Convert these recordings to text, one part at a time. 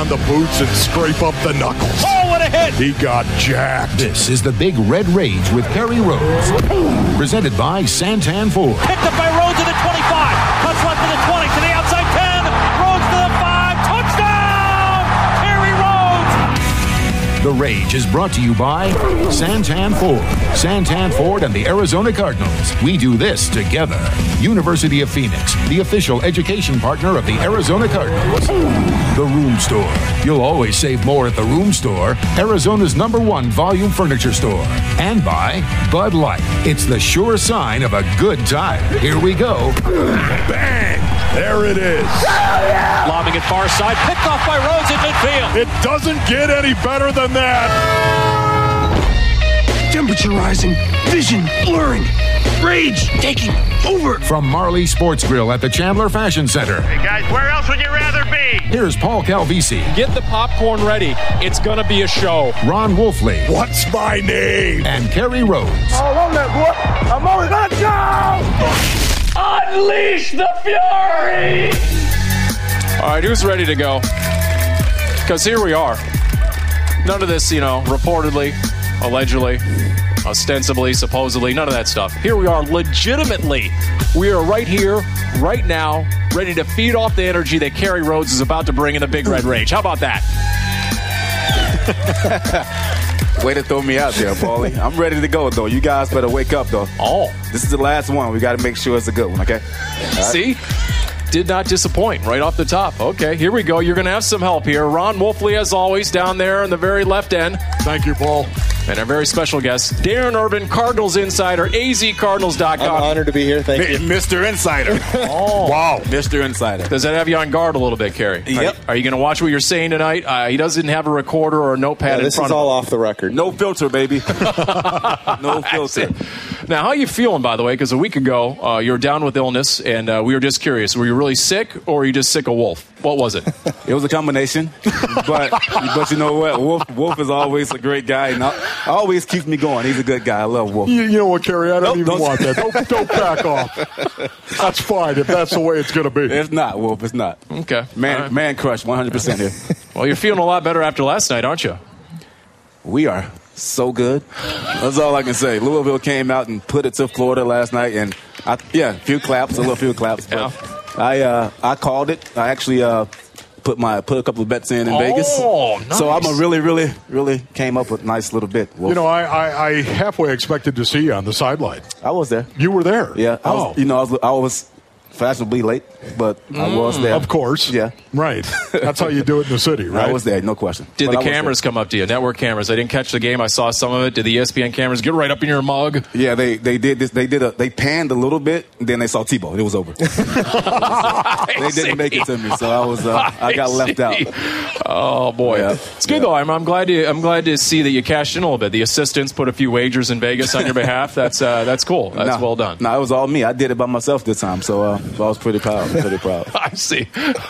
on the boots and scrape up the knuckles. Oh, what a hit! He got jacked. This is the Big Red Rage with Kerry Rhodes. Presented by Santan Ford. Picked up by Rhodes to the 25. Cuts left to the 20, to the outside 10. Rhodes to the 5. Touchdown! Kerry Rhodes! The Rage is brought to you by Santan Ford. Santan Ford and the Arizona Cardinals. We do this together. University of Phoenix, the official education partner of the Arizona Cardinals. The Room Store. You'll always save more at the Room Store, Arizona's #1 volume furniture store. And by Bud Light. It's the sure sign of a good time. Here we go. Bang! There it is. Lobbing it far side. Picked off by Rhodes in midfield. It doesn't get any better than that. Temperature rising, vision blurring, rage taking over. From Marley Sports Grill at the Chandler Fashion Center. Hey guys, where else would you rather be? Here's Paul Calvisi. Get the popcorn ready. It's going to be a show. Ron Wolfley. What's my name? And Kerry Rhodes. I'm on that, boy. I'm on it. Let's go! Unleash the fury! All right, who's ready to go? Because here we are. None of this, reportedly, allegedly, ostensibly, supposedly, none of that stuff. Here we are, legitimately. We are right here, right now, ready to feed off the energy that Kerry Rhodes is about to bring in the Big Red Rage. How about that? Way to throw me out there, Paulie. I'm ready to go, though. You guys better wake up, though. Oh. This is the last one. We got to make sure it's a good one, okay? Right. See? Did not disappoint right off the top. Okay, here we go. You're going to have some help here. Ron Wolfley, as always, down there in the very left end. Thank you, Paul. And our very special guest, Darren Urban, Cardinals Insider, azcardinals.com. I'm honored to be here. Thank you. Mr. Insider. Oh. Wow. Mr. Insider. Does that have you on guard a little bit, Kerry? Yep. Are you going to watch what you're saying tonight? He doesn't have a recorder or a notepad in front of him. This is all off the record. No filter, baby. No filter. Now, how are you feeling, by the way? Because a week ago, you were down with illness, and we were just curious. Were you really sick, or were you just sick of Wolf? What was it? It was a combination. But you know what? Wolf is always a great guy, and always keeps me going. He's a good guy. I love Wolf. You know what, Kerry? I don't even want that. Don't back off. That's fine if that's the way it's going to be. It's not, Wolf. It's not. Okay. Man crush, 100% here. Well, you're feeling a lot better after last night, aren't you? We are so good. That's all I can say. Louisville came out and put it to Florida last night, and a few claps. But Yeah. I called it. I actually put a couple of bets in Vegas. Oh, nice. So I'm a really came up with a nice little bit. Wolf. I halfway expected to see you on the sideline. I was there. You were there? Yeah. I was fashionably late, but I was there. Of course. Yeah. Right. That's how you do it in the city, right? I was there, no question. Did the cameras come up to you? Network cameras. I didn't catch the game. I saw some of it. Did the ESPN cameras get right up in your mug? Yeah, they did this. They panned a little bit, and then they saw Tebow. It was over. They didn't make it to me, so I got left out. Oh boy, Yeah. It's good though. I'm glad to see that you cashed in a little bit. The assistants put a few wagers in Vegas on your behalf. That's cool. That's well done. No, it was all me. I did it by myself this time, so I was pretty proud. I see.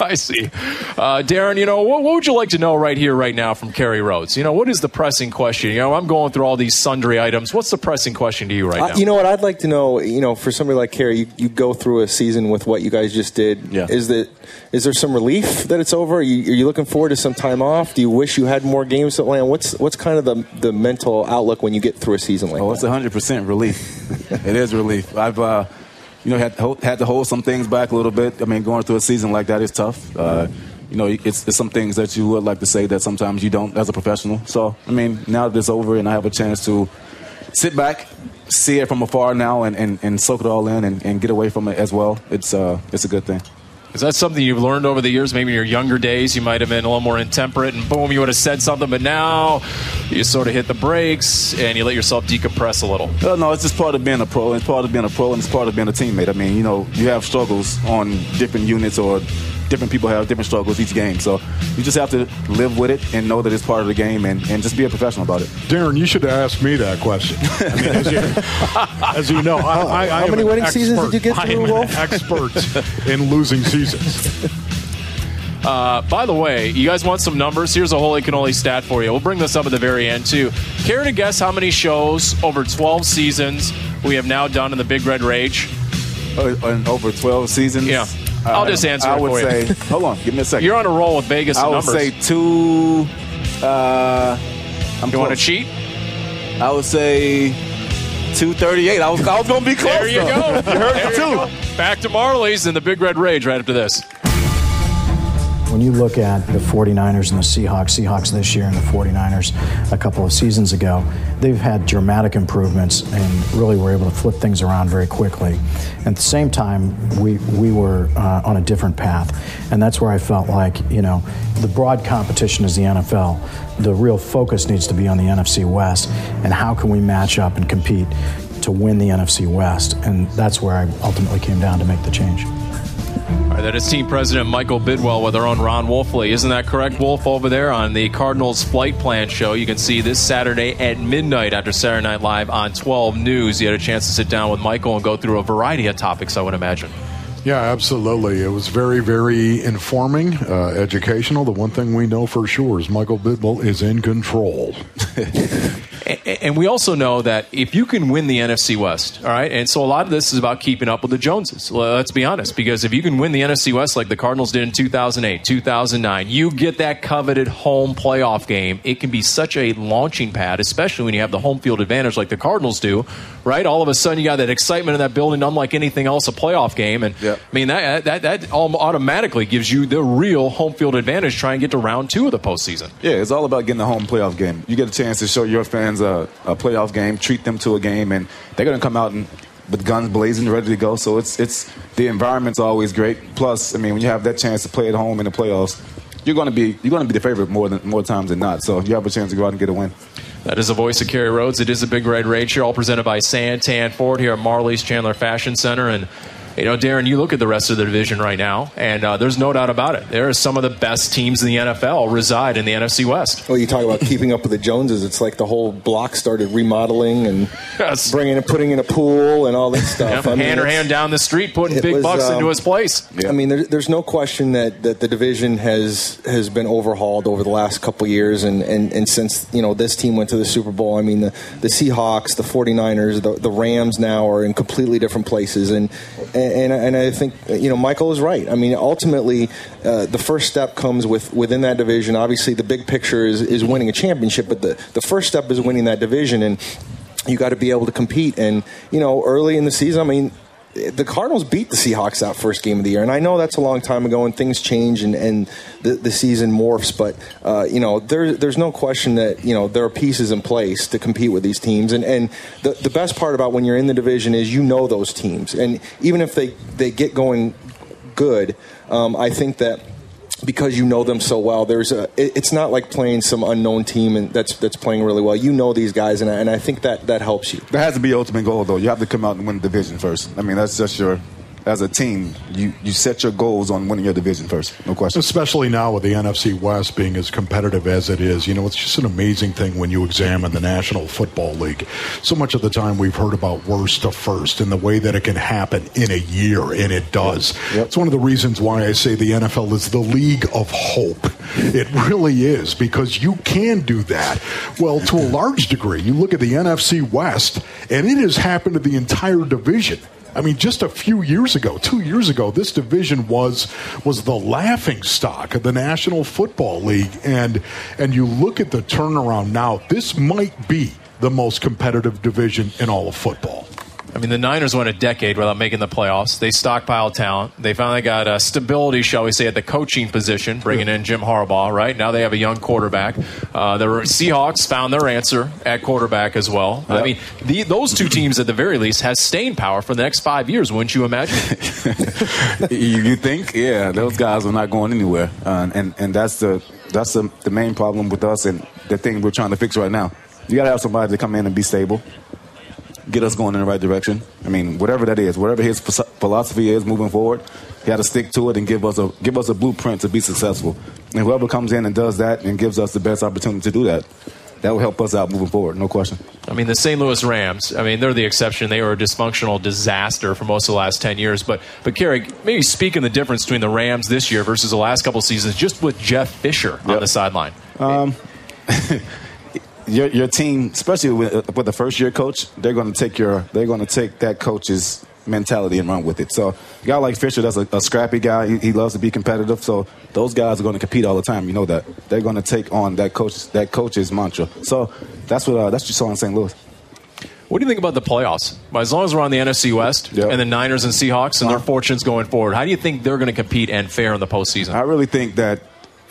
Darren, what would you like to know right here, right now from Kerry Rhodes? What is the pressing question? I'm going through all these sundry items. What's the pressing question to you right now? You know what I'd like to know, for somebody like Kerry, you go through a season with what you guys just did. Yeah. Is there some relief that it's over? Are you looking forward to some time off? Do you wish you had more games to land? What's kind of the mental outlook when you get through a season like that? It's 100% relief. It is relief. I've had to hold some things back a little bit. I mean, going through a season like that is tough. It's some things that you would like to say that sometimes you don't as a professional. So, I mean, now that it's over and I have a chance to sit back, see it from afar now and soak it all in and get away from it as well, it's a good thing. Is that something you've learned over the years? Maybe in your younger days you might have been a little more intemperate and boom, you would have said something, but now you sort of hit the brakes and you let yourself decompress a little. No, it's just part of being a pro. It's part of being a pro and it's part of being a teammate. I mean, you have struggles on different units or different people have different struggles each game. So you just have to live with it and know that it's part of the game and just be a professional about it. Darren, you should have asked me that question. I mean, as you know, how many winning seasons did you get through, Wolf? I am an expert in losing seasons. By the way, you guys want some numbers? Here's a holy cannoli stat for you. We'll bring this up at the very end, too. Care to guess how many shows over 12 seasons we have now done in the Big Red Rage? Over 12 seasons? Yeah. I'll just answer it for you. I would say, hold on, give me a second. You're on a roll with Vegas and numbers. I would say 2. You want to cheat? I would say 238. I was going to be close. There you go. You heard it too. Back to Marley's and the Big Red Rage right after this. When you look at the 49ers and the Seahawks this year and the 49ers a couple of seasons ago, they've had dramatic improvements and really were able to flip things around very quickly. At the same time, we were on a different path. And that's where I felt like, the broad competition is the NFL. The real focus needs to be on the NFC West and how can we match up and compete to win the NFC West. And that's where I ultimately came down to make the change. All right, that is team president Michael Bidwell with our own Ron Wolfley. Isn't that correct, Wolf, over there on the Cardinals Flight Plan show? You can see this Saturday at midnight after Saturday Night Live on 12 News. You had a chance to sit down with Michael and go through a variety of topics, I would imagine. Yeah, absolutely. It was very, very informing, educational. The one thing we know for sure is Michael Bidwell is in control. And we also know that if you can win the NFC West, all right, and so a lot of this is about keeping up with the Joneses. Let's be honest, because if you can win the NFC West like the Cardinals did in 2008, 2009, you get that coveted home playoff game. It can be such a launching pad, especially when you have the home field advantage like the Cardinals do, right? All of a sudden you got that excitement in that building, unlike anything else, a playoff game. And I mean, that automatically gives you the real home field advantage trying to get to round 2 of the postseason. Yeah, it's all about getting the home playoff game. You get a chance to show your fans a playoff game, treat them to a game, and they're going to come out with guns blazing, ready to go. So it's the environment's always great. Plus, I mean, when you have that chance to play at home in the playoffs, you're going to be the favorite more times than not. So you have a chance to go out and get a win. That is the voice of Kerry Rhodes. It is a Big Red Rage here, all presented by Santan Ford here at Marley's Chandler Fashion Center. And Darren, you look at the rest of the division right now, and there's no doubt about it. There are some of the best teams in the NFL reside in the NFC West. Well, you talk about keeping up with the Joneses. It's like the whole block started remodeling and putting in a pool and all this stuff. Yep, hand down the street, putting big bucks into his place. Yeah. I mean, there's no question that the division has been overhauled over the last couple of years, and since this team went to the Super Bowl. I mean, the Seahawks, the 49ers, the Rams now are in completely different places, and I think Michael is right. I mean, ultimately, the first step comes within that division. Obviously, the big picture is winning a championship, but the first step is winning that division, and you got to be able to compete. And early in the season, I mean, the Cardinals beat the Seahawks that first game of the year, and I know that's a long time ago, and things change, and the season morphs. But there's no question that there are pieces in place to compete with these teams, and the best part about when you're in the division is those teams, and even if they get going good, I think that because them so well, it's not like playing some unknown team and that's playing really well. These guys, and I think that helps you. That has to be your ultimate goal, though. You have to come out and win the division first. I mean, that's just as a team, you set your goals on winning your division first. No question. Especially now with the NFC West being as competitive as it is. It's just an amazing thing when you examine the National Football League. So much of the time we've heard about worst to first and the way that it can happen in a year, and it does. Yep. It's one of the reasons why I say the NFL is the league of hope. It really is, because you can do that. Well, to a large degree, you look at the NFC West, and it has happened to the entire division. I mean, just a few years ago, 2 years ago, this division was the laughing stock of the National Football League. And you look at the turnaround now, this might be the most competitive division in all of football. I mean, the Niners went a decade without making the playoffs. They stockpiled talent. They finally got stability, shall we say, at the coaching position, bringing in Jim Harbaugh, right? Now they have a young quarterback. The Seahawks found their answer at quarterback as well. Yep. I mean, those two teams, at the very least, has staying power for the next 5 years, wouldn't you imagine? You think? Yeah, those guys are not going anywhere. And that's the main problem with us and the thing we're trying to fix right now. You got to have somebody to come in and be stable. Get us going in the right direction. I mean, whatever that is, whatever his philosophy is moving forward, he got to stick to it and give us a blueprint to be successful. And whoever comes in and does that and gives us the best opportunity to do that, that will help us out moving forward, no question. I mean, the St. Louis Rams, I mean, they're the exception. They were a dysfunctional disaster for most of the last 10 years. But Kerry, maybe speaking the difference between the Rams this year versus the last couple seasons, just with Jeff Fisher on the sideline. Your team, especially with the first year coach, they're going to take that coach's mentality and run with it. So a guy like Fisher, that's a scrappy guy. He loves to be competitive. So those guys are going to compete all the time. You know that. They're going to take on that coach's mantra. So that's what you saw in St. Louis. What do you think about the playoffs? As long as we're on the NFC West and the Niners and Seahawks and their fortunes going forward, how do you think they're going to compete and fare in the postseason? I really think that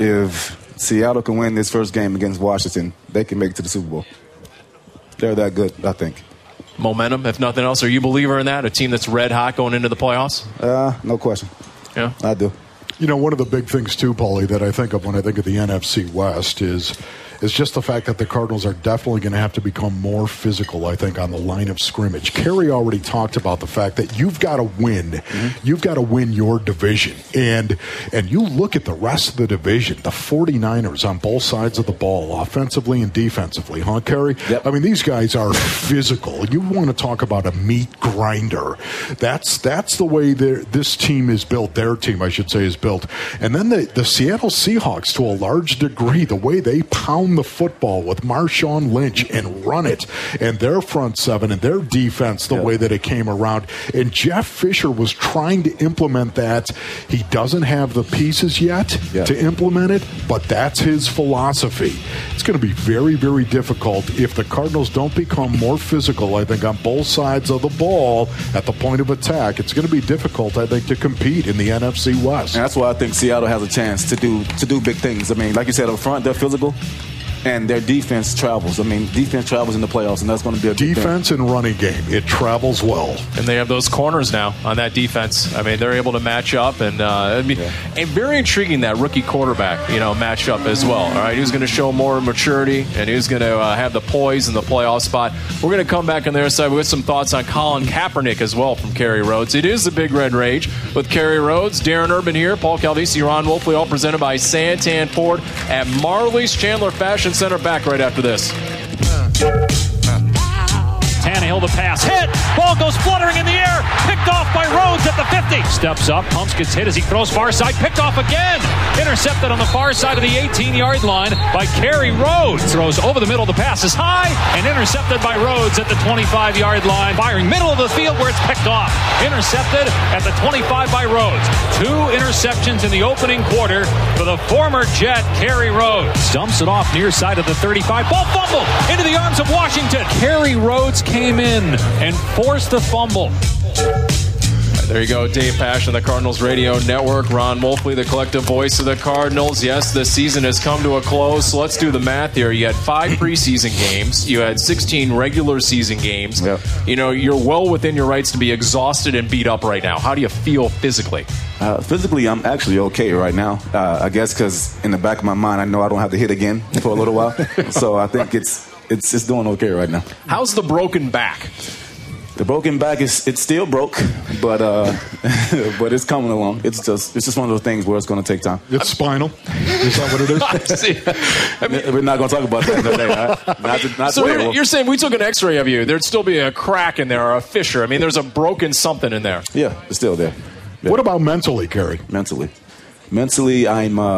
if Seattle can win this first game against Washington, they can make it to the Super Bowl. They're that good, I think. Momentum, if nothing else. Are you a believer in that? A team that's red hot going into the playoffs? No question. Yeah, I do. You know, one of the big things, too, Paulie, that I think of when I think of the NFC West is just the fact that the Cardinals are definitely going to have to become more physical, I think, on the line of scrimmage. Kerry already talked about the fact that you've got to win. Mm-hmm. You've got to win your division. And you look at the rest of the division, the 49ers on both sides of the ball, offensively and defensively, huh, Kerry? Yep. I mean, these guys are physical. You want to talk about a meat grinder. That's the way this team is built. Their team, I should say, is built. And then the Seattle Seahawks, to a large degree, the way they pound the football with Marshawn Lynch and run it, and their front seven and their defense, the way that it came around. And Jeff Fisher was trying to implement that. He doesn't have the pieces yet to implement it, but that's his philosophy. It's going to be very, very difficult if the Cardinals don't become more physical, I think, on both sides of the ball at the point of attack. It's going to be difficult, I think, to compete in the NFC West. And that's why I think Seattle has a chance to do big things. I mean, like you said, up front, they're physical. And their defense travels. I mean, defense travels in the playoffs, and that's going to be a big defense thing. And running game. It travels well. And they have those corners now on that defense. I mean, they're able to match up, and and very intriguing that rookie quarterback, match up as well. All right, he's going to show more maturity, and he's going to have the poise in the playoff spot. We're going to come back on their side with some thoughts on Colin Kaepernick as well from Kerry Rhodes. It is the Big Red Rage with Kerry Rhodes, Darren Urban here, Paul Calvisi, Ron Wolfley, all presented by Santan Ford at Marley's Chandler Fashion Center. Back right after this. Tannehill the pass. Hit! Ball goes fluttering in the air. Picked off by Rhodes at the 50. Steps up. Pumps, gets hit as he throws far side. Picked off again. Intercepted on the far side of the 18-yard line by Kerry Rhodes. Throws over the middle. The pass is high and intercepted by Rhodes at the 25-yard line. Firing middle of the field where it's picked off. Intercepted at the 25 by Rhodes. 2 interceptions in the opening quarter for the former Jet, Kerry Rhodes. Dumps it off near side of the 35. Ball fumbled into the arms of Washington. Kerry Rhodes came in and forced the fumble. There you go, Dave Pash on the Cardinals Radio Network. Ron Wolfley, the collective voice of the Cardinals. Yes, the season has come to a close, so let's do the math here. You had 5 preseason games. You had 16 regular season games. Yep. You're well within your rights to be exhausted and beat up right now. How do you feel physically? Physically, I'm actually okay right now. I guess because in the back of my mind, I know I don't have to hit again for a little while. So I think it's doing okay right now. How's the broken back? The broken back it's still broke, but but it's coming along. It's just one of those things where it's going to take time. It's spinal. Is that what it is? We're not going to talk about that today. Not so you're saying we took an X-ray of you, there'd still be a crack in there or a fissure. I mean, there's a broken something in there. Yeah, it's still there. Yeah. What about mentally, Kerry? Mentally,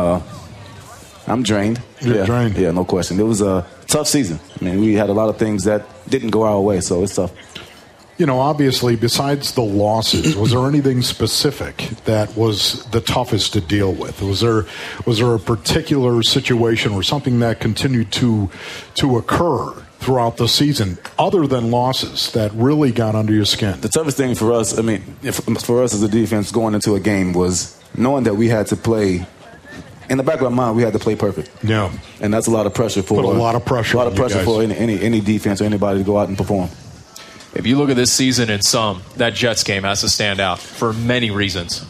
I'm drained. You're drained. Yeah, no question. It was a tough season. I mean, we had a lot of things that didn't go our way, so it's tough. Obviously, besides the losses, was there anything specific that was the toughest to deal with? Was there a particular situation or something that continued to occur throughout the season, other than losses, that really got under your skin? The toughest thing for us, for us as a defense going into a game, was knowing that we had to play. In the back of our mind, we had to play perfect. Yeah, and that's a lot of pressure for for any defense or anybody to go out and perform. If you look at this season in sum, that Jets game has to stand out for many reasons.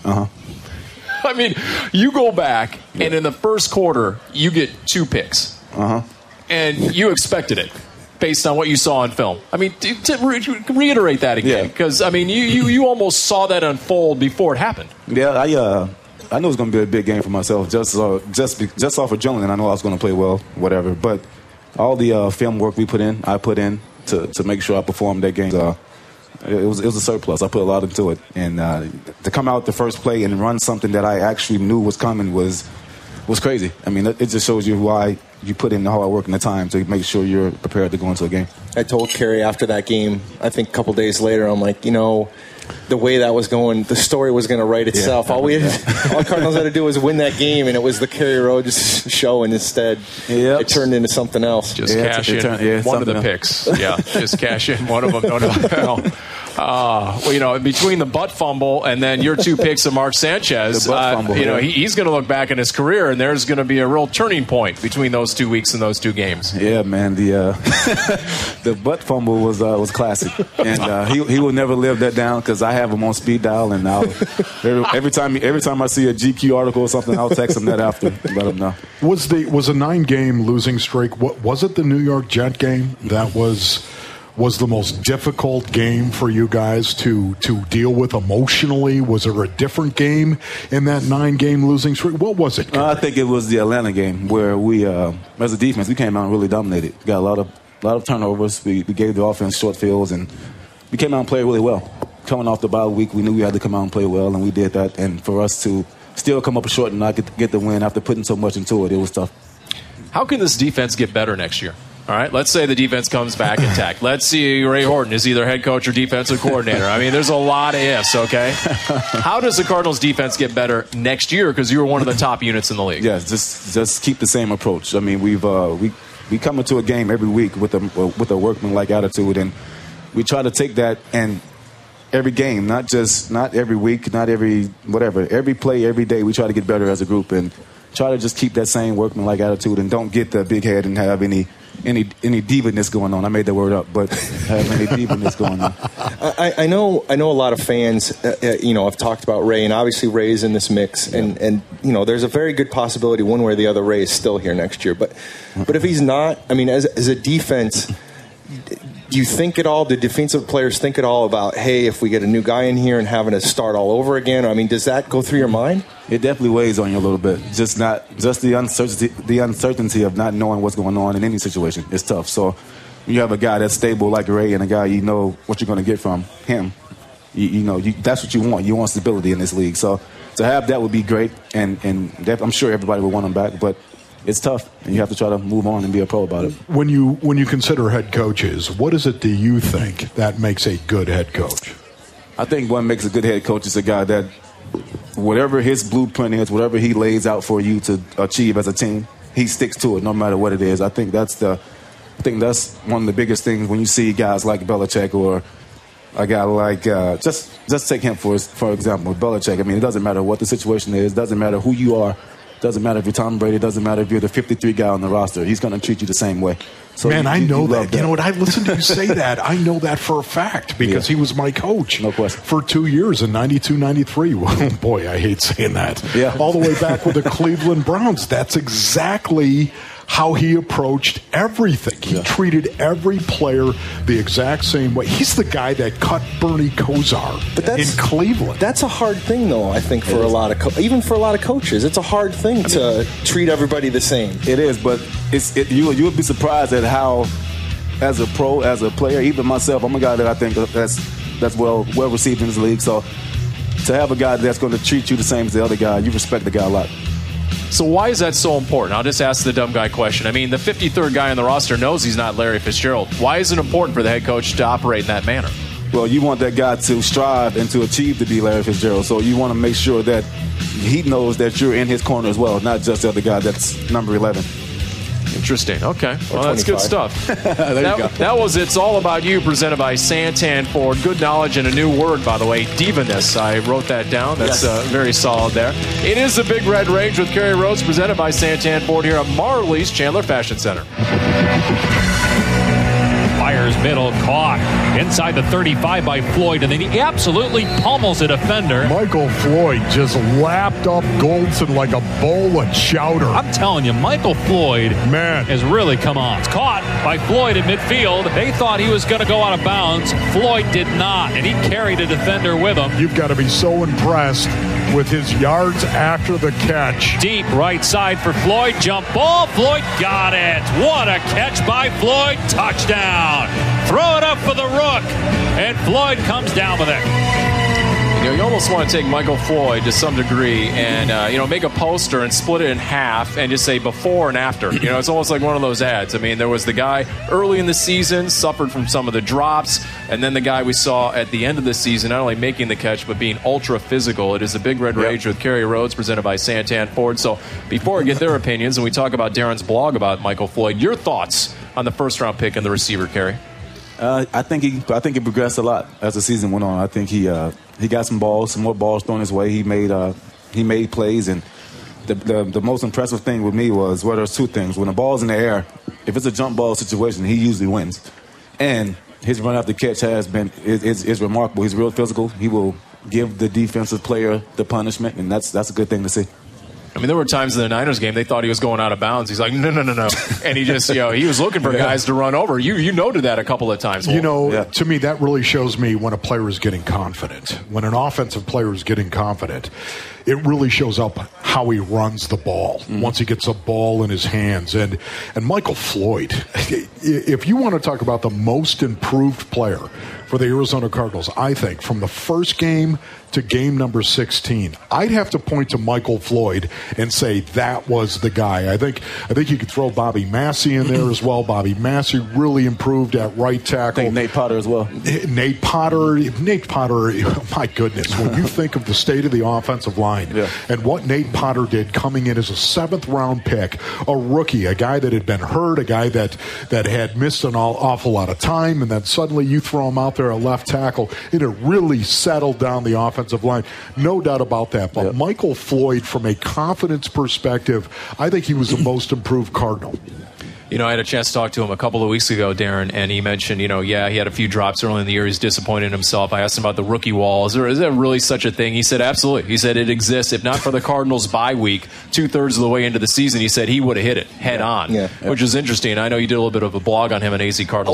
I mean, you go back, and in the first quarter, you get 2 picks. And you expected it based on what you saw on film. I mean, to reiterate that again, because, I mean, you almost saw that unfold before it happened. Yeah, I knew it was going to be a big game for myself. Just off adrenaline, I know I was going to play well, whatever. But all the film work I put in to make sure I performed that game. It was a surplus. I put a lot into it, and to come out the first play and run something that I actually knew was coming was crazy. I mean, it just shows you why you put in the hard work and the time to make sure you're prepared to go into a game. I told Kerry after that game, I think a couple days later, I'm like, the way that was going, the story was going to write itself. All Cardinals had to do was win that game, and it was the Kerry Rhodes show, and instead it turned into something else. Just cash in one of the picks. Yeah, just cash in one of them. Well, between the butt fumble and then your 2 picks of Mark Sanchez, he's going to look back in his career, and there's going to be a real turning point between those 2 weeks and those 2 games. Yeah, man, the butt fumble was classic, and he will never live that down because I have him on speed dial, and every time I see a GQ article or something, I'll text him that after, let him know. Was a 9-game losing streak? Was it the New York Jet game that was the most difficult game for you guys to deal with emotionally? Was there a different game in that 9-game losing streak? What was it? I think it was the Atlanta game where we, as a defense, we came out and really dominated. We got a lot of turnovers. We gave the offense short fields, and we came out and played really well. Coming off the bye week, we knew we had to come out and play well, and we did that. And for us to still come up short and not get the win after putting so much into it, it was tough. How can this defense get better next year? All right, let's say the defense comes back intact. Let's see Ray Horton is either head coach or defensive coordinator. I mean, there's a lot of ifs, okay? How does the Cardinals defense get better next year? Because you were one of the top units in the league. Yeah, just keep the same approach. I mean, we come into a game every week with a workman-like attitude, and we try to take that and every game, not every week, not every whatever, every play, every day, we try to get better as a group and try to just keep that same workman-like attitude and don't get the big head and have any diva-ness going on. I made that word up, but have any diva-ness going on. I know a lot of fans, have talked about Ray, and obviously Ray's in this mix, and there's a very good possibility one way or the other Ray is still here next year. But if he's not, I mean, as a defense, do you think at all? Do defensive players think at all about, hey, if we get a new guy in here and having to start all over again? I mean, does that go through your mind? It definitely weighs on you a little bit. Just the uncertainty of not knowing what's going on in any situation. It's tough. So when you have a guy that's stable like Ray and a guy you know what you're going to get from him, that's what you want. You want stability in this league. So to have that would be great, and I'm sure everybody would want him back, but it's tough, and you have to try to move on and be a pro about it. When you consider head coaches, what is it do you think that makes a good head coach? I think what makes a good head coach is a guy that whatever his blueprint is, whatever he lays out for you to achieve as a team, he sticks to it no matter what it is. I think that's one of the biggest things when you see guys like Belichick or a guy like just take him for example, Belichick. I mean, it doesn't matter what the situation is, doesn't matter who you are. Doesn't matter if you're Tom Brady. Doesn't matter if you're the 53 guy on the roster. He's going to treat you the same way. So man, I know that. You know what? I listened to you say that. I know that for a fact because he was my coach. No question. For 2 years in 92, 93. Oh, boy, I hate saying that. Yeah. All the way back with the Cleveland Browns. That's exactly how he approached everything. He treated every player the exact same way. He's the guy that cut Bernie Kosar in Cleveland. That's a hard thing, though, I think, for a lot of even for a lot of coaches. It's a hard thing to treat everybody the same. It is, but you'll be surprised at how, as a pro, as a player, even myself, I'm a guy that I think that's well received in this league. So to have a guy that's going to treat you the same as the other guy, you respect the guy a lot. So why is that so important? I'll just ask the dumb guy question. I mean, the 53rd guy on the roster knows he's not Larry Fitzgerald. Why is it important for the head coach to operate in that manner? Well, you want that guy to strive and to achieve to be Larry Fitzgerald. So you want to make sure that he knows that you're in his corner as well, not just the other guy that's number 11. Interesting. Okay. Well, that's good stuff. There you go. That was It's All About You, presented by Santan Ford. Good knowledge and a new word, by the way, diva-ness. I wrote that down. That's very solid there. It is the Big Red Rage with Kerry Rhodes, presented by Santan Ford here at Marley's Chandler Fashion Center. Fires middle, caught inside the 35 by Floyd, and then he absolutely pummels a defender. Michael Floyd just lapped up Goldson like a bowl of chowder. I'm telling you, Michael Floyd has really come on. It's caught by Floyd at midfield. They thought he was going to go out of bounds. Floyd did not, and he carried a defender with him. You've got to be so impressed with his yards after the catch. Deep right side for Floyd. Jump ball. Floyd got it. What a catch by Floyd. Touchdown. Throw it up for the Rook. And Floyd comes down with it. You almost want to take Michael Floyd to some degree and, make a poster and split it in half and just say before and after. It's almost like one of those ads. I mean, there was the guy early in the season, suffered from some of the drops, and then the guy we saw at the end of the season, not only making the catch, but being ultra physical. It is the Big Red Rage with Kerry Rhodes, presented by Santan Ford. So before we get their opinions and we talk about Darren's blog about Michael Floyd, your thoughts on the first-round pick and the receiver, Kerry? I think he progressed a lot as the season went on. I think he got some more balls thrown his way. He made plays, and the most impressive thing with me was, well, there's two things. When the ball's in the air, if it's a jump ball situation, he usually wins. And his run after catch is remarkable. He's real physical. He will give the defensive player the punishment, and that's a good thing to see. I mean, there were times in the Niners game they thought he was going out of bounds. He's like, no. And he just, he was looking for guys to run over. You noted that a couple of times. To me, that really shows me when a player is getting confident. When an offensive player is getting confident, it really shows up how he runs the ball once he gets a ball in his hands. And Michael Floyd, if you want to talk about the most improved player for the Arizona Cardinals, I think, from the first game to game number 16, I'd have to point to Michael Floyd and say that was the guy. I think you could throw Bobby Massey in there as well. Bobby Massey really improved at right tackle. I think Nate Potter as well. Nate Potter, my goodness, when you think of the state of the offensive line and what Nate Potter did coming in as a 7th-round pick, a rookie, a guy that had been hurt, a guy that had missed an awful lot of time, and then suddenly you throw him out there at left tackle, and it really settled down the offensive line. No doubt about that. But Michael Floyd, from a confidence perspective, I think he was the most improved Cardinal. I had a chance to talk to him a couple of weeks ago, Darren, and he mentioned, he had a few drops early in the year. He's disappointed in himself. I asked him about the rookie wall. Is there really such a thing? He said, absolutely. He said it exists. If not for the Cardinals' bye week, 2/3 of the way into the season, he said he would have hit it head on, which is interesting. I know you did a little bit of a blog on him at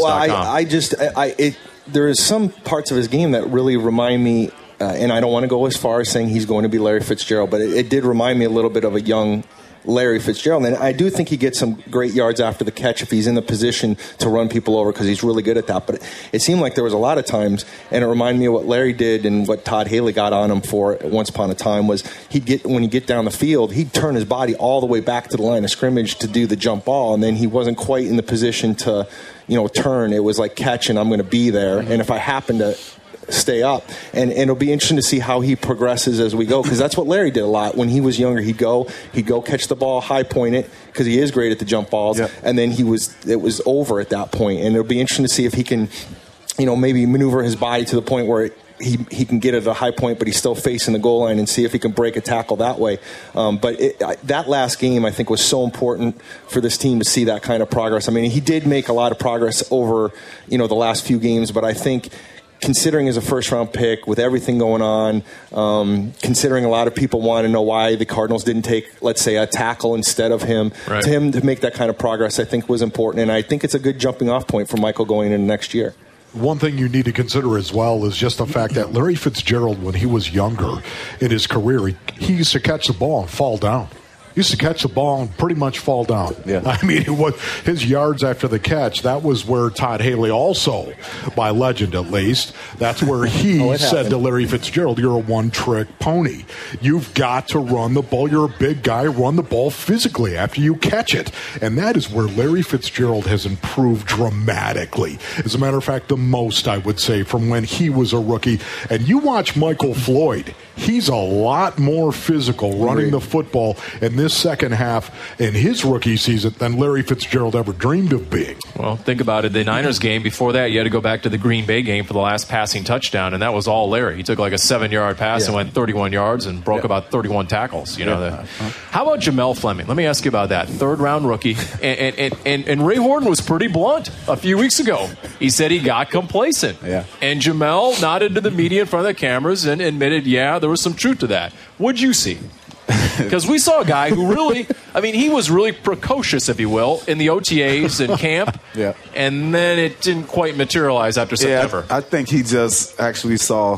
azcardinals.com. There is some parts of his game that really remind me, and I don't want to go as far as saying he's going to be Larry Fitzgerald, but it did remind me a little bit of a young Larry Fitzgerald. And I do think he gets some great yards after the catch if he's in the position to run people over, because he's really good at that. But it seemed like there was a lot of times, and it reminded me of what Larry did and what Todd Haley got on him for once upon a time, was when he'd get down the field, he'd turn his body all the way back to the line of scrimmage to do the jump ball, and then he wasn't quite in the position to turn. It was like catch, and I'm going to be there. And if I happen to stay up, and it'll be interesting to see how he progresses as we go, because that's what Larry did a lot when he was younger. He'd go catch the ball, high point it, because he is great at the jump balls, and then it was over at that point. And it'll be interesting to see if he can maybe maneuver his body to the point where he can get at a high point, but he's still facing the goal line, and see if he can break a tackle that way. But that last game, I think, was so important for this team to see that kind of progress. I mean, he did make a lot of progress over the last few games, but I think, considering as a first-round pick, with everything going on, considering a lot of people want to know why the Cardinals didn't take, let's say, a tackle instead of him, to him to make that kind of progress, I think was important. And I think it's a good jumping-off point for Michael going into next year. One thing you need to consider as well is just the fact that Larry Fitzgerald, when he was younger in his career, he used to catch the ball and fall down. Used to catch the ball and pretty much fall down. I mean, it was his yards after the catch. That was where Todd Haley, also by legend at least, that's where he said to Larry Fitzgerald, "You're a one-trick pony. You've got to run the ball. You're a big guy. Run the ball physically after you catch it." And that is where Larry Fitzgerald has improved dramatically. As a matter of fact, the most, I would say, from when he was a rookie. And you watch Michael Floyd. He's a lot more physical running the football in this second half in his rookie season than Larry Fitzgerald ever dreamed of being. Well, think about it. The Niners game, before that, you had to go back to the Green Bay game for the last passing touchdown, and that was all Larry. He took like a 7-yard pass and went 31 yards and broke about 31 tackles. How about Jamel Fleming? Let me ask you about that. 3rd-round rookie. And Ray Horton was pretty blunt a few weeks ago. He said he got complacent. And Jamel nodded to the media in front of the cameras and admitted, there was some truth to that. What'd you see? Because we saw a guy who really, he was really precocious, if you will, in the OTAs and camp. And then it didn't quite materialize after September. I think he just actually saw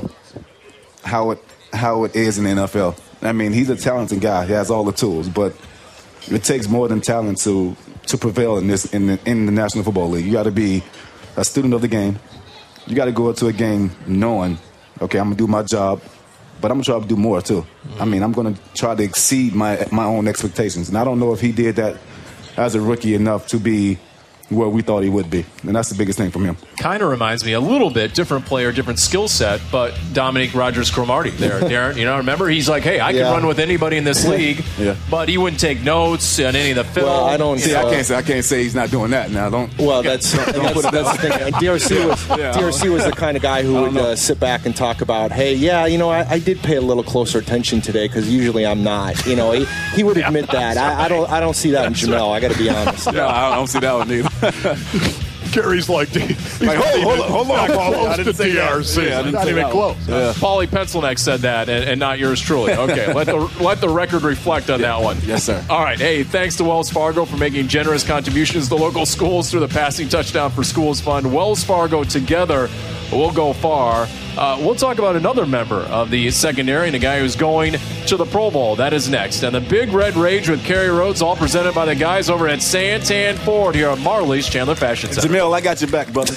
how it is in the NFL. I mean, he's a talented guy. He has all the tools, but it takes more than talent to prevail in the National Football League. You got to be a student of the game. You got to go into a game knowing, okay, I'm gonna do my job. but I'm going to try to do more, too. I mean, I'm going to try to exceed my own expectations. And I don't know if he did that as a rookie enough to be where we thought he would be. And that's the biggest thing from him. Kind of reminds me a little bit, different player, different skill set, but Dominique Rodgers-Cromartie there, Darren. You know, remember, he's like, hey, I can run with anybody in this league, but he wouldn't take notes on any of the film. Well, I don't see. I can't say he's not doing that now. That's the thing. DRC was the kind of guy who would sit back and talk about, hey, I did pay a little closer attention today because usually I'm not. You know, he would admit that. I don't see that in Jamel. I got to be honest. No, I don't see that one either. Gary's like, hold on, Paul. I didn't say DRC. Not even close. Yeah. Paulie Pencilneck said that, and not yours truly. Okay, let the record reflect on that one. Yes, sir. All right. Hey, thanks to Wells Fargo for making generous contributions to local schools through the Passing Touchdown for Schools Fund. Wells Fargo, together, we'll go far. We'll talk about another member of the secondary and a guy who's going to the Pro Bowl. That is next. And the Big Red Rage with Kerry Rhodes, all presented by the guys over at Santan Ford here at Marley's Chandler Fashion Center. Jamil, I got your back, brother.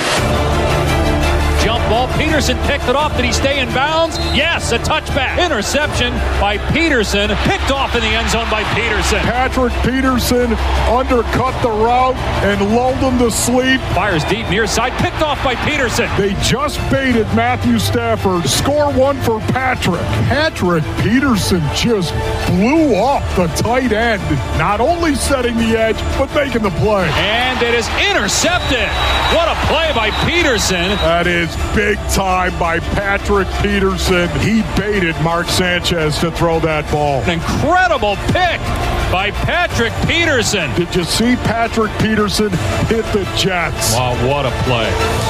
Jump ball. Peterson picked it off. Did he stay in bounds? Yes, a touchback. Interception by Peterson. Picked off in the end zone by Peterson. Patrick Peterson undercut the route and lulled him to sleep. Fires deep near side. Picked off by Peterson. They just baited Matthew Stafford. Score one for Patrick. Patrick Peterson just blew up the tight end. Not only setting the edge, but making the play. And it is intercepted. What a play by Peterson. That is big time by Patrick Peterson. He baited Mark Sanchez to throw that ball. An incredible pick by Patrick Peterson. Did you see Patrick Peterson hit the Jets? Wow, what a play.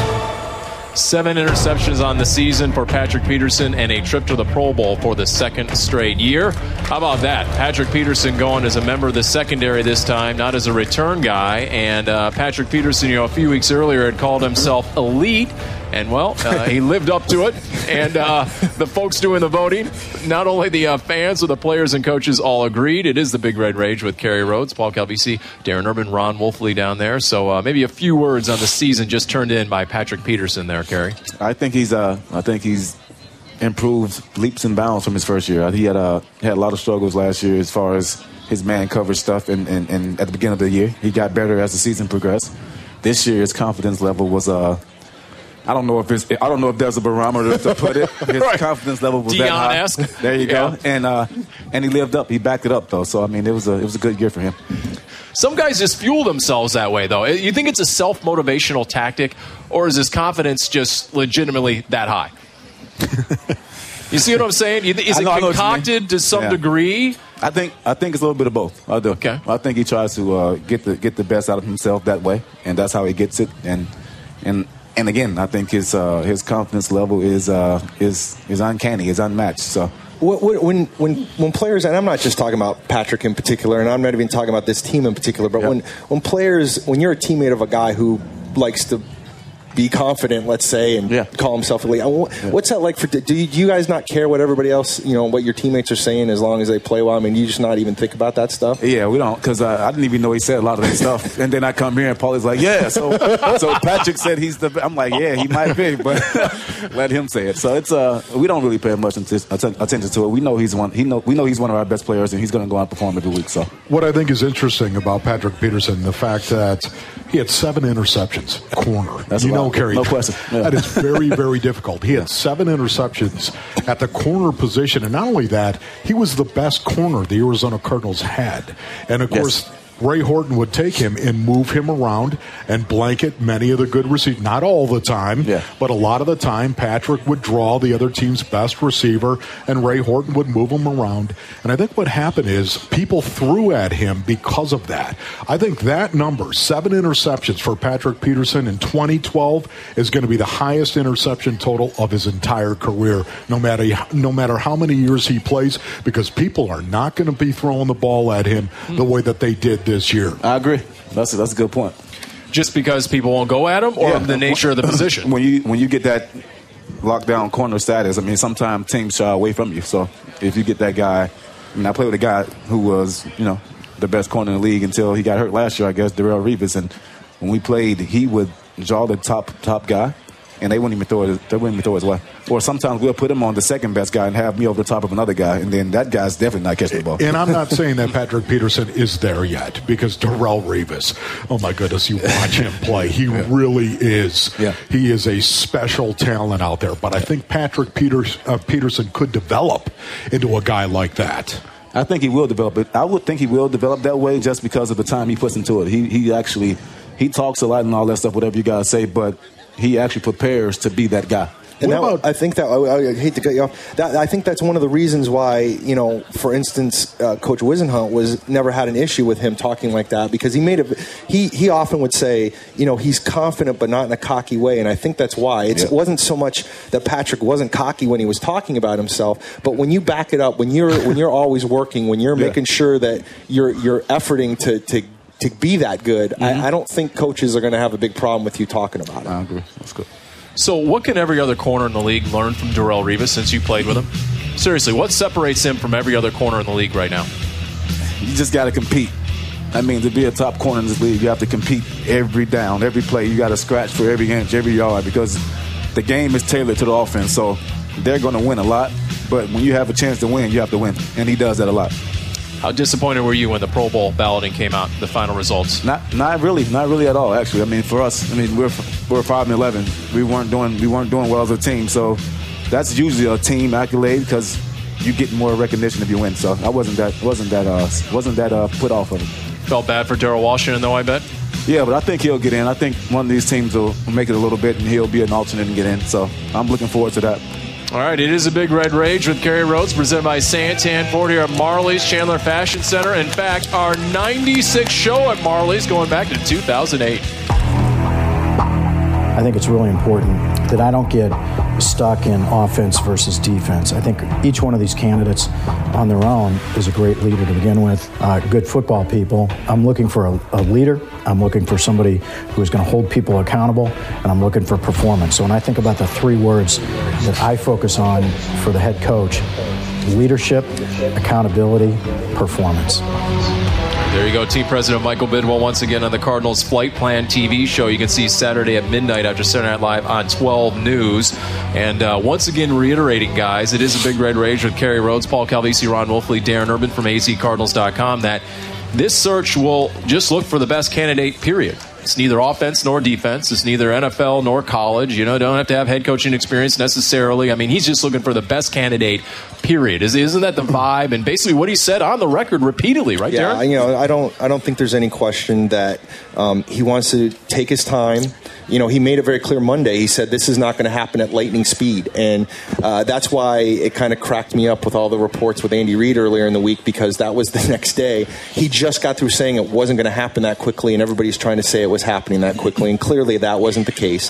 7 interceptions on the season for Patrick Peterson and a trip to the Pro Bowl for the second straight year. How about that? Patrick Peterson going as a member of the secondary this time, not as a return guy. And Patrick Peterson, a few weeks earlier had called himself elite. And, well, he lived up to it. And the folks doing the voting, not only the fans, but the players and coaches all agreed. It is the Big Red Rage with Kerry Rhodes, Paul Calvisi, Darren Urban, Ron Wolfley down there. So maybe a few words on the season just turned in by Patrick Peterson there, Kerry. I think he's improved leaps and bounds from his first year. He had a lot of struggles last year as far as his man coverage stuff, and at the beginning of the year, he got better as the season progressed. This year, his confidence level was I don't know if there's a barometer to put it. His confidence level was that high. Deion-esque. There you go. And he lived up. He backed it up though. So I mean, it was a good year for him. Some guys just fuel themselves that way, though. You think it's a self-motivational tactic, or is his confidence just legitimately that high? You see what I'm saying? Is it concocted to some degree? I think it's a little bit of both. I do. Okay. I think he tries to get the best out of himself that way, and that's how he gets it. And again, I think his confidence level is uncanny, is unmatched. So when players, and I'm not just talking about Patrick in particular, and I'm not even talking about this team in particular, but when you're a teammate of a guy who likes to be confident, let's say, and call himself elite. What's that like? Do you guys not care what everybody else, what your teammates are saying as long as they play well? I mean, you just not even think about that stuff? Yeah, we don't, because I didn't even know he said a lot of that stuff. And then I come here and Paulie's like, yeah. So Patrick said he's the. I'm like, yeah, he might be, but let him say it. So it's we don't really pay much attention to it. We know he's one. We know he's one of our best players, and he's going to go out and perform every week. So what I think is interesting about Patrick Peterson, the fact that he had 7 interceptions at corner. That's Kerry, no question. Yeah. That is very, very difficult. He had 7 interceptions at the corner position, and not only that, he was the best corner the Arizona Cardinals had. And of course, Ray Horton would take him and move him around and blanket many of the good receivers. Not all the time, but a lot of the time, Patrick would draw the other team's best receiver, and Ray Horton would move him around. And I think what happened is people threw at him because of that. I think that number, 7 interceptions for Patrick Peterson in 2012, is going to be the highest interception total of his entire career, no matter how many years he plays, because people are not going to be throwing the ball at him the way that they did this year. I agree. That's a good point. Just because people won't go at him, or the nature of the position? When you get that lockdown corner status, I mean, sometimes teams shy away from you. So if you get that guy, I played with a guy who was, the best corner in the league until he got hurt last year, I guess, Darrelle Revis. And when we played, he would draw the top guy, and they wouldn't even throw his way. Or sometimes we'll put him on the second best guy and have me over the top of another guy, and then that guy's definitely not catching the ball. And I'm not saying that Patrick Peterson is there yet, because Darrelle Revis, oh my goodness, you watch him play. He really is. Yeah. He is a special talent out there. But I think Patrick Peterson could develop into a guy like that. I think he will develop it. I would think he will develop that way just because of the time he puts into it. He talks a lot and all that stuff, whatever you guys say, but he actually prepares to be that guy. And I think that I hate to cut you off. I think that's one of the reasons why, for instance, Coach Whisenhunt never had an issue with him talking like that, because he often would say, he's confident but not in a cocky way, and I think that's why. It wasn't so much that Patrick wasn't cocky when he was talking about himself, but when you back it up, when you're always working, when you're making sure that you're efforting to be that good, I don't think coaches are going to have a big problem with you talking about it. I agree. That's good. So what can every other corner in the league learn from Darrelle Revis since you played with him? Seriously, what separates him from every other corner in the league right now? You just got to compete. I mean, to be a top corner in this league, you have to compete every down, every play. You got to scratch for every inch, every yard, because the game is tailored to the offense. So they're going to win a lot, but when you have a chance to win, you have to win, and he does that a lot. How disappointed were you when the Pro Bowl balloting came out, the final results? Not really at all. Actually, I mean, for us, we're 5-11. We weren't doing well as a team. So that's usually a team accolade because you get more recognition if you win. So I wasn't that put off of him. Felt bad for Darryl Washington, though, I bet. Yeah, but I think he'll get in. I think one of these teams will make it a little bit, and he'll be an alternate and get in. So I'm looking forward to that. All right, it is a Big Red Rage with Kerry Rhodes, presented by Santan Ford here at Marley's Chandler Fashion Center. In fact, our 96th show at Marley's going back to 2008. I think it's really important that I don't get stuck in offense versus defense. I think each one of these candidates on their own is a great leader to begin with. Good football people. I'm looking for a leader. I'm looking for somebody who is going to hold people accountable, and I'm looking for performance. So when I think about the three words that I focus on for the head coach, leadership, accountability, performance. There you go, Team President Michael Bidwell once again on the Cardinals Flight Plan TV show. You can see Saturday at midnight after Saturday Night Live on 12 News. And once again, reiterating, guys, it is a Big Red Rage with Kerry Rhodes, Paul Calvisi, Ron Wolfley, Darren Urban from azcardinals.com, that this search will just look for the best candidate, period. It's neither offense nor defense. It's neither NFL nor college. Don't have to have head coaching experience necessarily. I mean, he's just looking for the best candidate, period. Isn't that the vibe? And basically what he said on the record repeatedly, right, Darren? Yeah, I don't think there's any question that he wants to take his time. He made it very clear Monday. He said this is not going to happen at lightning speed. And that's why it kind of cracked me up with all the reports with Andy Reid earlier in the week, because that was the next day. He just got through saying it wasn't going to happen that quickly, and everybody's trying to say it was happening that quickly. And clearly that wasn't the case.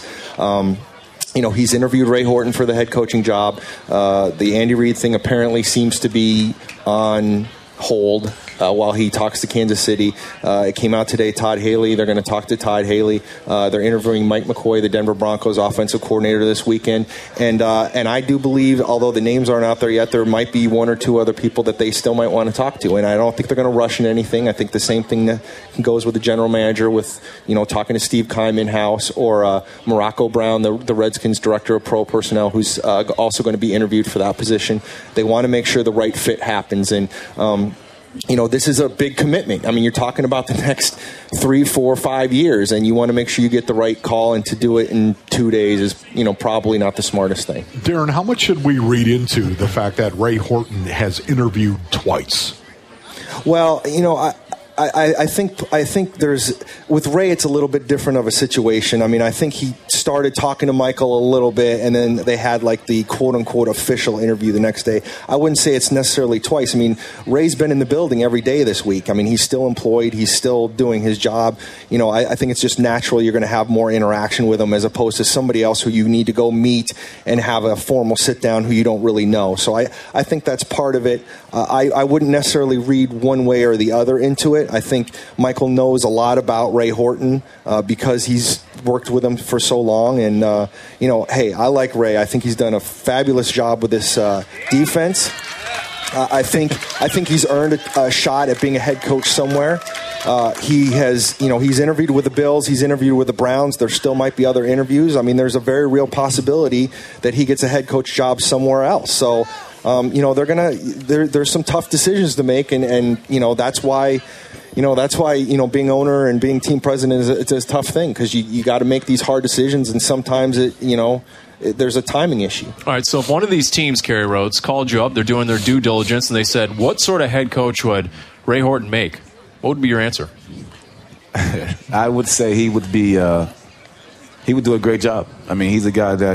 He's interviewed Ray Horton for the head coaching job. The Andy Reid thing apparently seems to be on hold while he talks to Kansas City. It came out today, Todd Haley. They're going to talk to Todd Haley. They're interviewing Mike McCoy, the Denver Broncos offensive coordinator, this weekend. And I do believe, although the names aren't out there yet, there might be one or two other people that they still might want to talk to. And I don't think they're going to rush into anything. I think the same thing goes with the general manager with, talking to Steve Keim in-house, or Morocco Brown, the Redskins director of pro personnel, who's also going to be interviewed for that position. They want to make sure the right fit happens. And, this is a big commitment. I mean, you're talking about the next 3, 4, 5 years, and you want to make sure you get the right call, and to do it in 2 days is, probably not the smartest thing. Darren, how much should we read into the fact that Ray Horton has interviewed twice? Well, I think there's, with Ray, it's a little bit different of a situation. I mean, I think he started talking to Michael a little bit, and then they had like the quote unquote official interview the next day. I wouldn't say it's necessarily twice. I mean, Ray's been in the building every day this week. I mean, he's still employed. He's still doing his job. I think it's just natural you're going to have more interaction with him as opposed to somebody else who you need to go meet and have a formal sit down who you don't really know. So I think that's part of it. I wouldn't necessarily read one way or the other into it. I think Michael knows a lot about Ray Horton because he's worked with him for so long. And, hey, I like Ray. I think he's done a fabulous job with this defense. I think he's earned a shot at being a head coach somewhere. He has, he's interviewed with the Bills. He's interviewed with the Browns. There still might be other interviews. I mean, there's a very real possibility that he gets a head coach job somewhere else. So, there's some tough decisions to make, and that's why. Being owner and being team president it's a tough thing because you got to make these hard decisions, and sometimes there's a timing issue. All right, so if one of these teams, Kerry Rhodes, called you up, they're doing their due diligence, and they said, what sort of head coach would Ray Horton make? What would be your answer? I would say he would do a great job. I mean, he's a guy that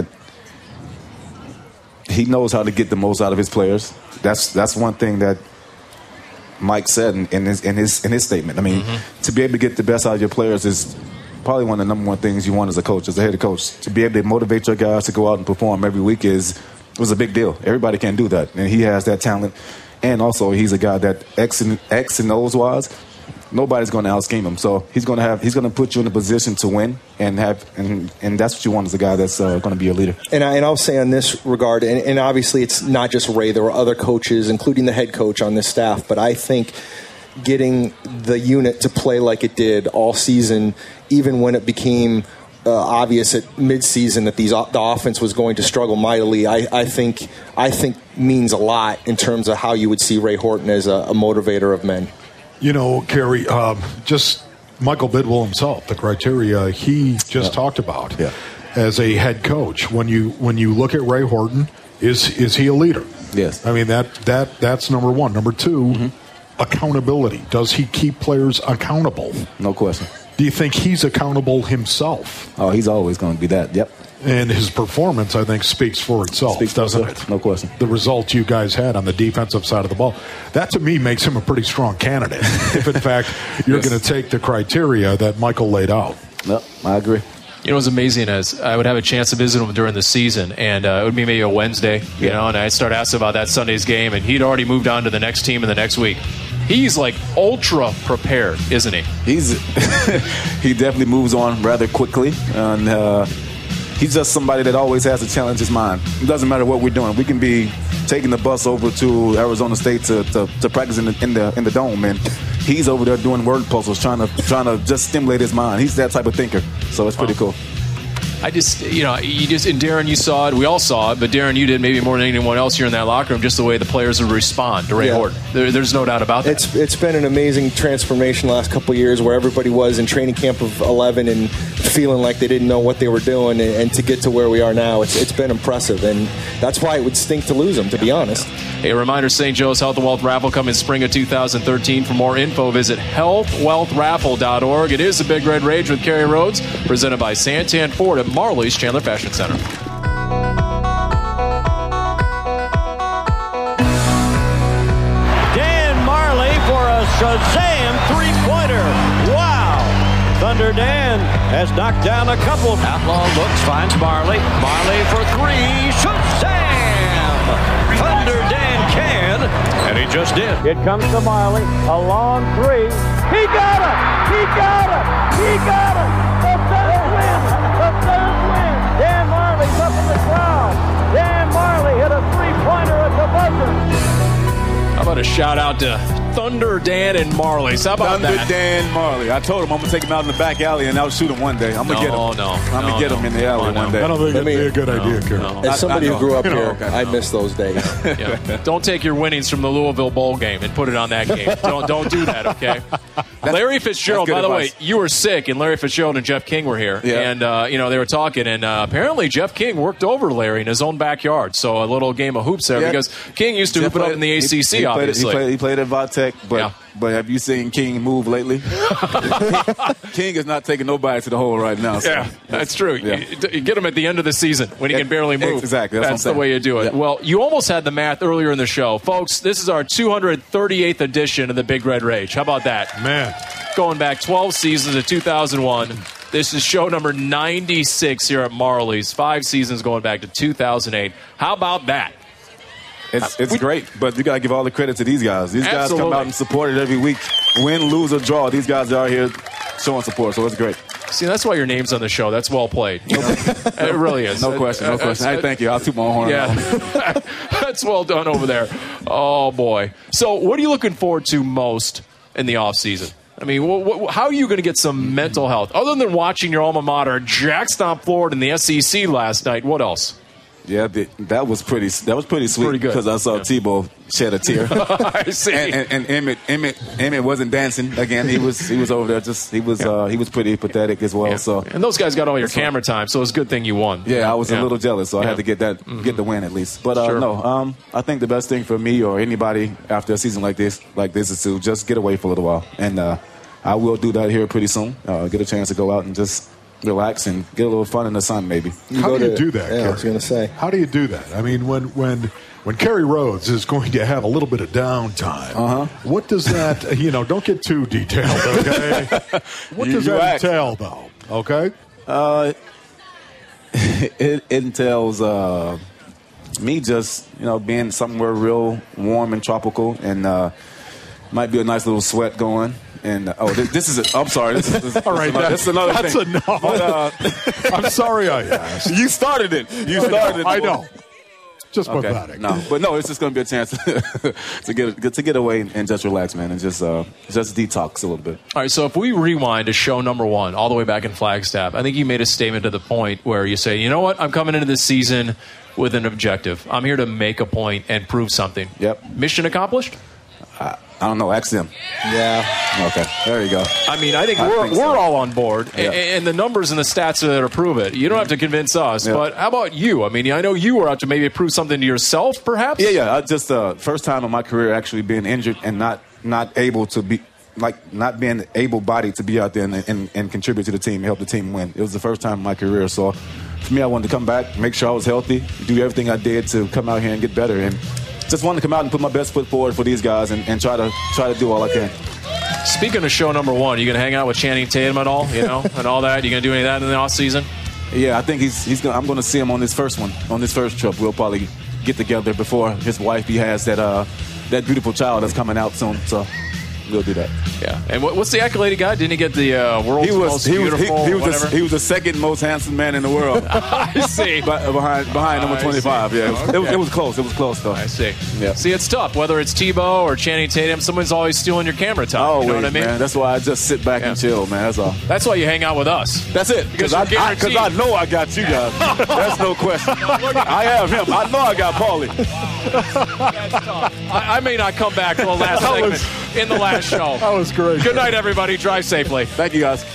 he knows how to get the most out of his players. That's one thing that Mike said in his statement. I mean, to be able to get the best out of your players is probably one of the number one things you want as a coach, as a head coach. To be able to motivate your guys to go out and perform every week was a big deal. Everybody can't do that, and he has that talent. And also, he's a guy that X and O's wise, nobody's going to out-scheme him. So he's going to put you in a position to win, and that's what you want as a guy that's going to be a leader. And I'll say on this regard, and obviously it's not just Ray. There were other coaches, including the head coach on this staff. But I think getting the unit to play like it did all season, even when it became obvious at midseason that the offense was going to struggle mightily, I think means a lot in terms of how you would see Ray Horton as a motivator of men. Kerry, just Michael Bidwell himself, the criteria he just talked about as a head coach. When you look at Ray Horton, is he a leader? Yes. I mean, that's number one. Number two, accountability. Does he keep players accountable? No question. Do you think he's accountable himself? Oh, he's always going to be that. Yep. And his performance, I think, speaks for itself, doesn't it? No question. The result you guys had on the defensive side of the ball, that to me makes him a pretty strong candidate. If, in fact, you're going to take the criteria that Michael laid out. Yep, I agree. It was amazing as I would have a chance to visit him during the season, and it would be maybe a Wednesday, and I'd start asking about that Sunday's game, and he'd already moved on to the next team in the next week. He's like ultra prepared, isn't he? He definitely moves on rather quickly, and he's just somebody that always has to challenge his mind. It doesn't matter what we're doing. We can be taking the bus over to Arizona State to practice in the dome, and he's over there doing word puzzles, trying to just stimulate his mind. He's that type of thinker, so it's pretty cool. And Darren, you saw it. We all saw it, but Darren, you did maybe more than anyone else here in that locker room, just the way the players would respond to Ray Horton. There's no doubt about that. It's been an amazing transformation the last couple of years where everybody was in training camp of 11 and feeling like they didn't know what they were doing, and to get to where we are now, it's been impressive, and that's why it would stink to lose them, to be honest. A reminder, St. Joe's Health and Wealth Raffle coming spring of 2013. For more info, visit healthwealthraffle.org. It is the Big Red Rage with Kerry Rhodes, presented by Santan Ford at Marley's Chandler Fashion Center. Dan Marley for a Shazam three-pointer. Wow! Thunder Dan has knocked down a couple. Outlaw looks, finds Marley. Marley for three. Shazam! Thunder Dan can, and he just did. It comes to Marley. A long three. He got it! He got it! He got it! The third win! The third win! Dan Marley's up in the crowd. Dan Marley hit a three-pointer at the buzzer. How about a shout-out to Thunder Dan and Marley? How about Thunder that? Dan Marley. I told him I'm going to take him out in the back alley and I'll shoot him one day. I'm going to get him. I'm going to get him in the alley one day. I don't think it'd be a good idea, Carol. As somebody who grew up here, I miss those days. Don't take your winnings from the Louisville Bowl game and put it on that game. Don't do that, okay? Larry Fitzgerald, by the way, you were sick, and Larry Fitzgerald and Jeff King were here. Yeah. And, they were talking, and apparently Jeff King worked over Larry in his own backyard. So a little game of hoops there, because King used to hoop it up in the ACC, obviously. He played at Vatech, but have you seen King move lately? King is not taking nobody to the hole right now. So. Yeah, that's true. Yeah. You get him at the end of the season when he can barely move. Exactly. That's the way you do it. Yeah. Well, you almost had the math earlier in the show. Folks, this is our 238th edition of the Big Red Rage. How about that? Man. Going back 12 seasons to 2001. This is show number 96 here at Marley's. 5 seasons going back to 2008. How about that? It's great, but you got to give all the credit to these guys. These guys come out and support it every week. Win, lose, or draw, these guys are here showing support, so it's great. See, that's why your name's on the show. That's well played. It really is. No question. Hey, thank you. I'll toot my own horn. Yeah. That's well done over there. Oh, boy. So what are you looking forward to most in the offseason? I mean, how are you going to get some mental health? Other than watching your alma mater, Jack stomp Florida in the SEC last night, what else? Yeah, that was pretty sweet. Pretty good. Because I saw Tebow shed a tear. I see. And Emmett wasn't dancing again. He was over there. He was pretty pathetic as well. Yeah. So and those guys got all your camera time, so it's a good thing you won. Yeah, I was a little jealous, so I had to get the win at least. But no, I think the best thing for me or anybody after a season like this is to just get away for a little while, and I will do that here pretty soon. Get a chance to go out and just relax and get a little fun in the sun, maybe. How do you do that? Yeah, I was going to say. How do you do that? I mean, when Kerry Rhodes is going to have a little bit of downtime, what does that? Don't get too detailed, okay? What does that entail, though? Okay. It entails me just being somewhere real warm and tropical, and might be a nice little sweat going. And this is I'm sorry. This all right. That's another thing. That's enough. But, I'm sorry I asked. You started it. I know. Just pathetic. No, but no, it's just going to be a chance to get away and just relax, man, and just detox a little bit. All right. So if we rewind to show number 1 all the way back in Flagstaff, I think you made a statement to the point where you say, you know what, I'm coming into this season with an objective. I'm here to make a point and prove something. Yep. Mission accomplished? I don't know. Ask them. Yeah. Okay. There you go. I mean, I think we're all on board, and the numbers and the stats are there to prove it. You don't have to convince us, but how about you? I mean, I know you were out to maybe prove something to yourself, perhaps. Yeah. I just first time in my career actually being injured and not able to be not being able-bodied to be out there and contribute to the team, help the team win. It was the first time in my career, so for me, I wanted to come back, make sure I was healthy, do everything I did to come out here and get better, and just wanted to come out and put my best foot forward for these guys and try to do all I can. Speaking of show number 1, you going to hang out with Channing Tatum at all, and all that? You going to do any of that in the offseason? Yeah, I think I'm going to see him on this first trip. We'll probably get together before his wife. He has that beautiful child that's coming out soon, so we'll do that. Yeah. And what's the accoladed guy? Didn't he get the world's most beautiful? He was the second most handsome man in the world. I see. Behind number 25. Yeah, it was close. It was close though. I see. Yeah. See, it's tough. Whether it's Tebow or Channing Tatum, someone's always stealing your camera time. Oh, you know what I mean? Man. That's why I just sit back and chill, man. That's all. That's why you hang out with us. That's it. Because I know I got you guys. That's no question. I have him. I know I got Paulie. That's tough. I may not come back for the last segment in the last show. That was great. Good night, everybody. Drive safely. Thank you, guys.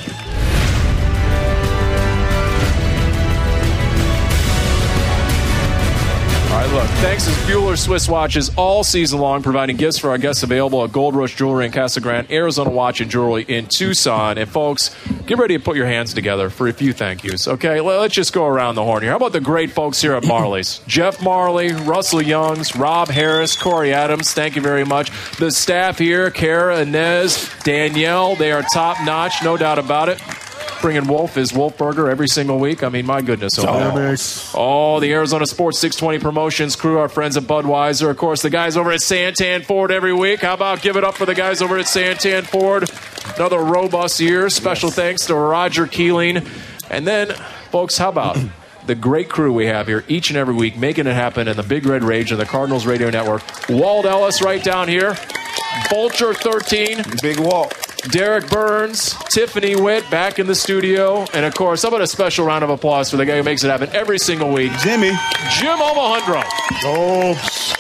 All right, look, thanks to Bueller Swiss Watches all season long, providing gifts for our guests available at Gold Rush Jewelry in Casa Grande, Arizona Watch and Jewelry in Tucson. And, folks, get ready to put your hands together for a few thank yous, okay? Let's just go around the horn here. How about the great folks here at Marley's? Jeff Marley, Russell Youngs, Rob Harris, Corey Adams, thank you very much. The staff here, Kara, Inez, Danielle, they are top-notch, no doubt about it. Bringing Wolf his Wolf Burger every single week. I mean, my goodness. Oh, the Arizona Sports 620 Promotions crew, our friends at Budweiser. Of course, the guys over at Santan Ford every week. How about give it up for the guys over at Santan Ford? Another robust year. Special thanks to Roger Keeling. And then, folks, how about the great crew we have here each and every week making it happen in the Big Red Rage and the Cardinals Radio Network. Walt Ellis right down here. Vulture 13. Big Walt. Derek Burns, Tiffany Witt back in the studio. And, of course, how about a special round of applause for the guy who makes it happen every single week? Jim Omohundro. Oops.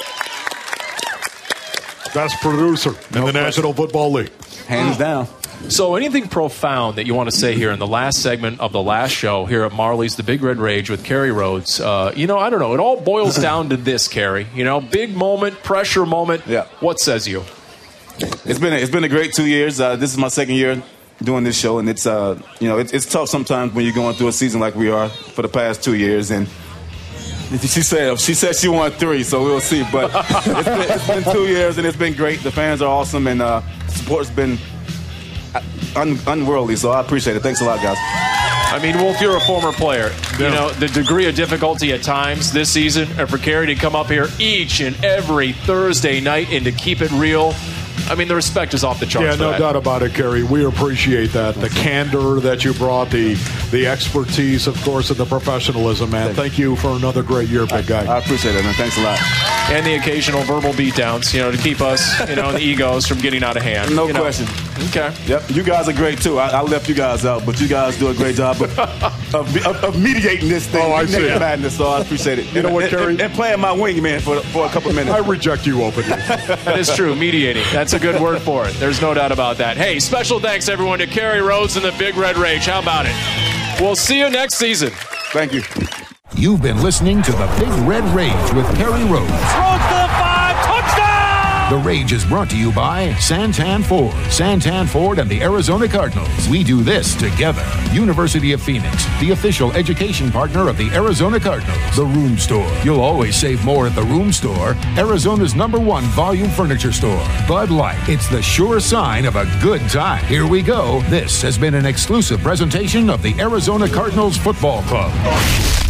Best producer in the National Football League. Hands down. So anything profound that you want to say here in the last segment of the last show here at Marley's The Big Red Rage with Kerry Rhodes? I don't know. It all boils down to this, Kerry. Big moment, pressure moment. Yeah. What says you? It's been a great 2 years. This is my second year doing this show, and it's it's tough sometimes when you're going through a season like we are for the past 2 years. And she said she won 3, so we'll see. But it's been 2 years, and it's been great. The fans are awesome, and support's been unworldly. So I appreciate it. Thanks a lot, guys. I mean, Wolf, you're a former player. Yeah. The degree of difficulty at times this season, and for Kerry to come up here each and every Thursday night and to keep it real. I mean, the respect is off the charts. Yeah, no doubt about it, Kerry. We appreciate that. The candor that you brought, the expertise, of course, and the professionalism, man. Thank you for another great year, big guy. I appreciate it, man. Thanks a lot. And the occasional verbal beatdowns, to keep us, and the egos from getting out of hand. No question. Okay. Yep. You guys are great too. I left you guys out, but you guys do a great job of mediating this thing. Oh, I see. Madness, so I appreciate it. You know what, Kerry? And playing my wingman for a couple of minutes. I reject you openly. That is true. Mediating. That's a good word for it. There's no doubt about that. Hey, special thanks, everyone, to Kerry Rhodes and the Big Red Rage. How about it? We'll see you next season. Thank you. You've been listening to the Big Red Rage with Kerry Rhodes. Rhodes to the 5, touchdown! The Rage is brought to you by Santan Ford. Santan Ford and the Arizona Cardinals. We do this together. University of Phoenix, the official education partner of the Arizona Cardinals. The Room Store. You'll always save more at the Room Store, Arizona's #1 volume furniture store. Bud Light. It's the sure sign of a good time. Here we go. This has been an exclusive presentation of the Arizona Cardinals Football Club.